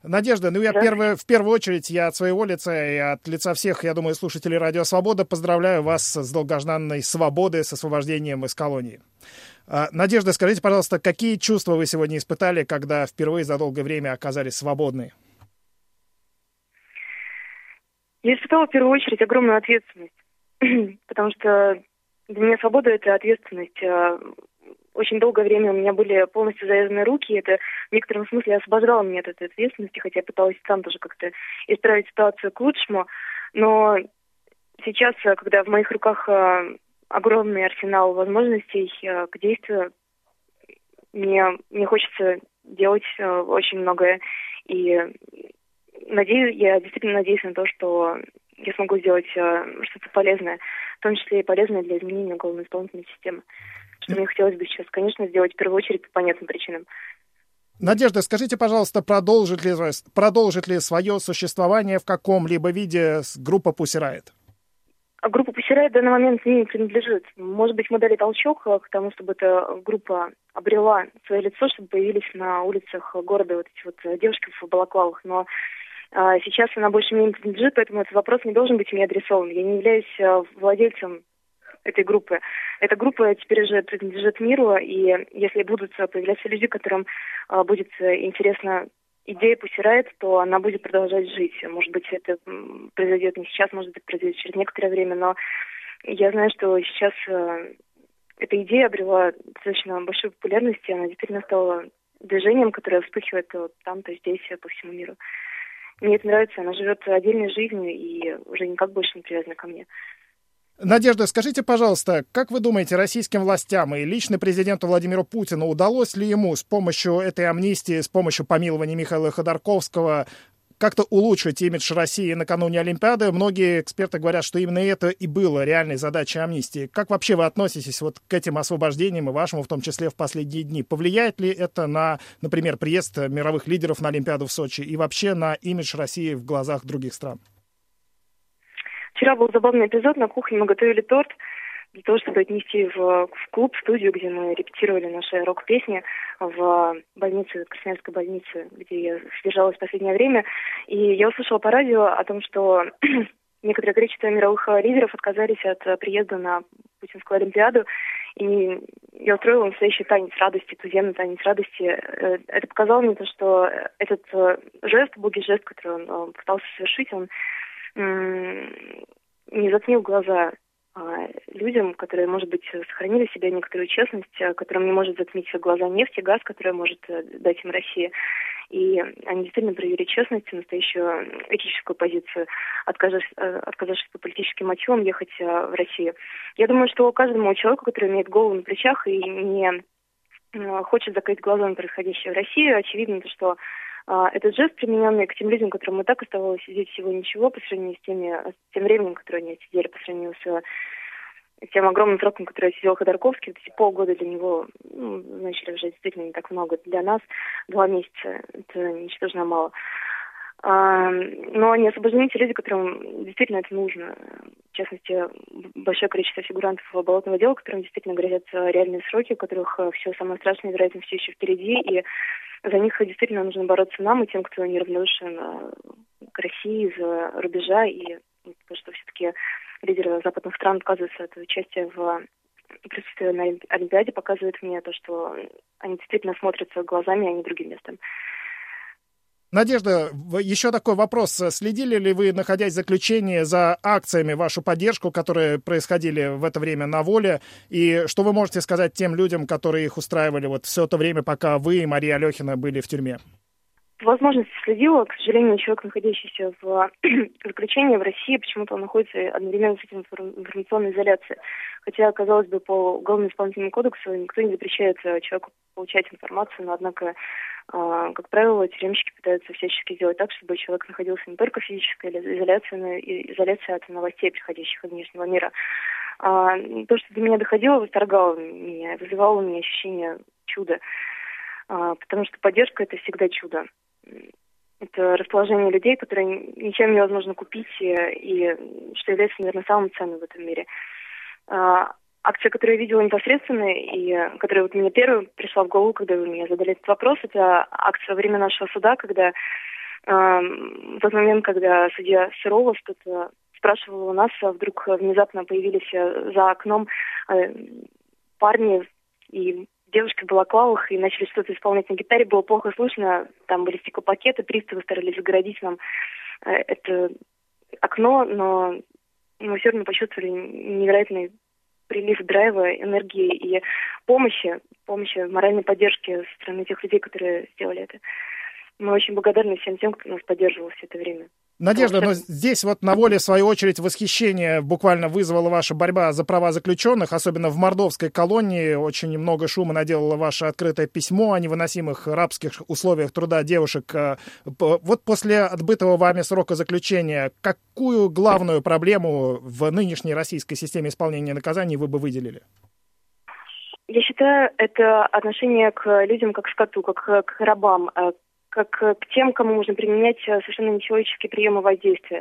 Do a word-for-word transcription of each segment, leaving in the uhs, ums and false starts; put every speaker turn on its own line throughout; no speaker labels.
Надежда, ну я первый, в первую очередь, я от своего лица и от лица всех, я думаю, слушателей Радио Свобода поздравляю вас с долгожданной свободой, с освобождением из колонии. Надежда, скажите, пожалуйста, какие чувства вы сегодня испытали, когда впервые за долгое время оказались свободны?
Я испытала в первую очередь огромную ответственность, потому что для меня свобода — это ответственность. Очень долгое время у меня были полностью завязаны руки, и это в некотором смысле освобождало меня от этой ответственности, хотя я пыталась там тоже как-то исправить ситуацию к лучшему. Но сейчас, когда в моих руках огромный арсенал возможностей к действию, мне, мне хочется делать очень многое. И надеюсь, я действительно надеюсь на то, что я смогу сделать что-то полезное, в том числе и полезное для изменения уголовно-исполнительной системы. Что мне хотелось бы сейчас, конечно, сделать в первую очередь по понятным причинам.
Надежда, скажите, пожалуйста, продолжит ли, продолжит ли свое существование в каком-либо виде группа Pussy Riot?
А группа Pussy Riot в данный момент не принадлежит. Может быть, мы дали толчок к тому, чтобы эта группа обрела свое лицо, чтобы появились на улицах города вот эти вот девушки в балаклавах. Но а, сейчас она больше мне не принадлежит, поэтому этот вопрос не должен быть мне адресован. Я не являюсь а, владельцем этой группы. Эта группа теперь уже принадлежит миру, и если будут появляться люди, которым а, будет интересна идея Pussy Riot, то она будет продолжать жить. Может быть, это произойдет не сейчас, может быть, произойдет через некоторое время, но я знаю, что сейчас э, эта идея обрела достаточно большую популярность, и она действительно стала движением, которое вспыхивает вот там, то здесь, по всему миру. Мне это нравится, она живет отдельной жизнью и уже никак больше не привязана ко мне.
Надежда, скажите, пожалуйста, как вы думаете, российским властям и лично президенту Владимиру Путину удалось ли ему с помощью этой амнистии, с помощью помилования Михаила Ходорковского как-то улучшить имидж России накануне Олимпиады? Многие эксперты говорят, что именно это и было реальной задачей амнистии. Как вообще вы относитесь вот к этим освобождениям и вашему, в том числе, в последние дни? Повлияет ли это на, например, приезд мировых лидеров на Олимпиаду в Сочи и вообще на имидж России в глазах других стран?
Вчера был забавный эпизод. На кухне мы готовили торт для того, чтобы отнести в, в клуб, в студию, где мы репетировали наши рок-песни в больнице, в Красноярской больнице, где я содержалась в последнее время. И я услышала по радио о том, что некоторое количество мировых лидеров отказались от приезда на Путинскую Олимпиаду. И я устроила настоящий танец радости, туземный танец радости. Это показало мне то, что этот жест, убогий жест, который он пытался совершить, он не затмил глаза а, людям, которые, может быть, сохранили в себе некоторую честность, которым не может затмить глаза нефть и газ, которые может дать им Россия. И они действительно проявили честность, настоящую этическую позицию, отказавшись, отказавшись по политическим мотивам ехать в Россию. Я думаю, что каждому человеку, который имеет голову на плечах и не хочет закрыть глаза на происходящее в России, очевидно, что этот жест, примененный к тем людям, которым и так оставалось сидеть всего ничего по сравнению с, теми, с тем временем, которое они сидели, по сравнению с тем огромным сроком, который сидел Ходорковский, вот эти полгода для него, ну, начали уже действительно не так много. Для нас два месяца, это ничтожно мало. А, но не освобождены те люди, которым действительно это нужно. В частности, большое количество фигурантов болотного дела, которым действительно грозят реальные сроки, у которых все самое страшное, вероятно, все еще впереди, и за них действительно нужно бороться нам и тем, кто неравнодушен к России из-за рубежа, и то, что все-таки лидеры западных стран отказываются от участия в присутствии на Олимпиаде, показывает мне то, что они действительно смотрятся глазами, а не другим местом.
Надежда, еще такой вопрос. Следили ли вы, находясь в заключении, за акциями, вашу поддержку, которые происходили в это время на воле? И что вы можете сказать тем людям, которые их устраивали вот все это время, пока вы и Мария Алехина были в тюрьме?
По возможности следила. К сожалению, человек, находящийся в заключении в России, почему-то он находится одновременно с этим в информационной изоляции. Хотя, казалось бы, по Уголовно-исполнительному кодексу никто не запрещает человеку получать информацию, но, однако, как правило, тюремщики пытаются всячески сделать так, чтобы человек находился не только в физической изоляции, но и изоляции от новостей, приходящих из внешнего мира. То, что до меня доходило, восторгало меня, вызывало у меня ощущение чуда. Потому что поддержка — это всегда чудо. Это расположение людей, которые ничем невозможно купить, и, и что является, наверное, самым ценным в этом мире. Акция, которую я видела непосредственно, и которая вот мне первой пришла в голову, когда вы мне задали этот вопрос, это акция во время нашего суда, когда в тот момент, когда судья Сырова что-то спрашивала у нас, а вдруг внезапно появились за окном парни и девушки в балаклавах и начали что-то исполнять на гитаре. Было плохо слышно, там были стеклопакеты, приставы старались загородить нам это окно, но мы все равно почувствовали невероятный прилив драйва, энергии и помощи, помощи, моральной поддержки со стороны тех людей, которые сделали это. Мы очень благодарны всем тем, кто нас поддерживал все это время.
Надежда, но здесь вот на воле, в свою очередь, восхищение буквально вызвала ваша борьба за права заключенных, особенно в мордовской колонии. Очень много шума наделало ваше открытое письмо о невыносимых рабских условиях труда девушек. Вот после отбытого вами срока заключения, какую главную проблему в нынешней российской системе исполнения наказаний вы бы выделили?
Я считаю, это отношение к людям как к скоту, как к рабам, как к тем, кому можно применять совершенно нечеловеческие приемы воздействия.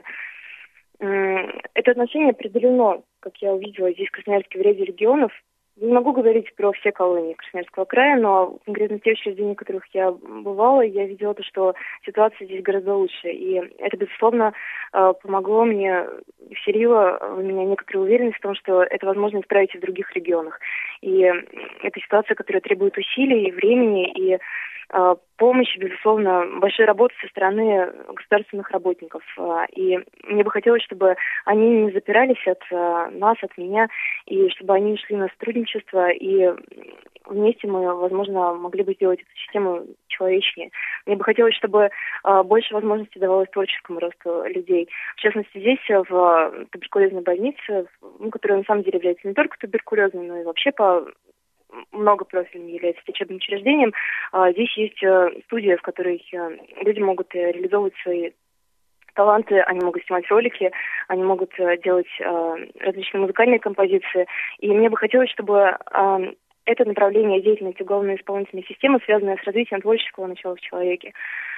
Это отношение определено, как я увидела здесь в Красноярске в ряде регионов. Не могу говорить про все колонии Красноярского края, но конкретно те учреждения, в которых я бывала, я видела то, что ситуация здесь гораздо лучше. И это, безусловно, помогло мне, вселило в меня некоторую уверенность в том, что это возможно исправить и в других регионах. И это ситуация, которая требует усилий, времени и помощи, безусловно, большой работы со стороны государственных работников. И мне бы хотелось, чтобы они не запирались от нас, от меня, и чтобы они шли на сотрудничество, и вместе мы, возможно, могли бы сделать эту систему человечнее. Мне бы хотелось, чтобы больше возможностей давалось творческому росту людей. В частности, здесь, в туберкулезной больнице, ну, которая на самом деле является не только туберкулезной, но и вообще по многопрофильным является лечебным учреждением. Здесь есть студия, в которой люди могут реализовывать свои таланты, они могут снимать ролики, они могут делать различные музыкальные композиции. И мне бы хотелось, чтобы это направление деятельности уголовной исполнительной системы, связанное с развитием творческого начала в человеке,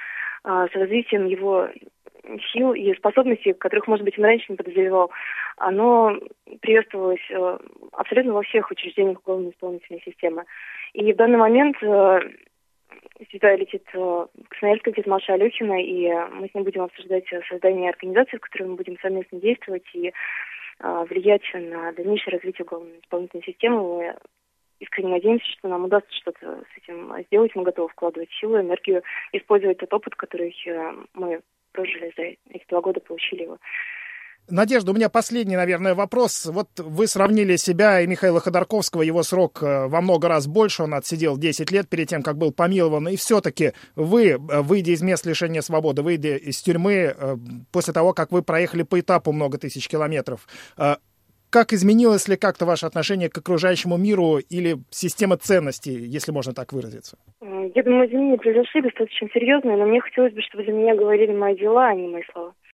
с развитием его сил и способностей, которых, может быть, он раньше не подозревал, оно приветствовалось э, абсолютно во всех учреждениях уголовной исполнительной системы. И в данный момент э, сюда летит э, Красноярская физмаша Алехина, и мы с ней будем обсуждать создание организации, в которой мы будем совместно действовать и э, влиять на дальнейшее развитие уголовной исполнительной системы. Мы искренне надеемся, что нам удастся что-то с этим сделать. Мы готовы вкладывать силы, энергию, использовать тот опыт, который э, мы прожили за эти два года, получили его.
Надежда, у меня последний, наверное, вопрос. Вот вы сравнили себя и Михаила Ходорковского, его срок во много раз больше, он отсидел десять лет перед тем, как был помилован, и все-таки вы, выйдя из мест лишения свободы, выйдя из тюрьмы, после того, как вы проехали по этапу много тысяч километров, как изменилось ли как-то ваше отношение к окружающему миру или система ценностей, если можно так выразиться?
Я думаю, изменения произошли достаточно серьезные, но мне хотелось бы, чтобы за меня говорили мои дела, а не мои слова.